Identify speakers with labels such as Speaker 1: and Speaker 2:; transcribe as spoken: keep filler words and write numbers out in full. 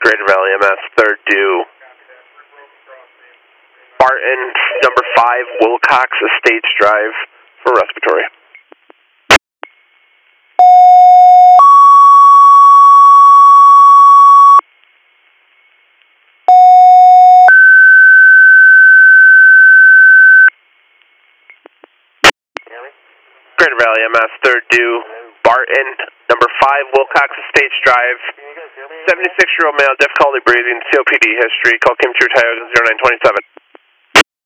Speaker 1: Greater Valley M S, third due. Barton, number five, Wilcox Estates Drive for respiratory. Greater Valley M S, third due. Barton, number five, Wilcox Estates Drive. seventy-six-year-old male, difficulty breathing, C O P D history. Call Kim True Tioga zero nine twenty-seven.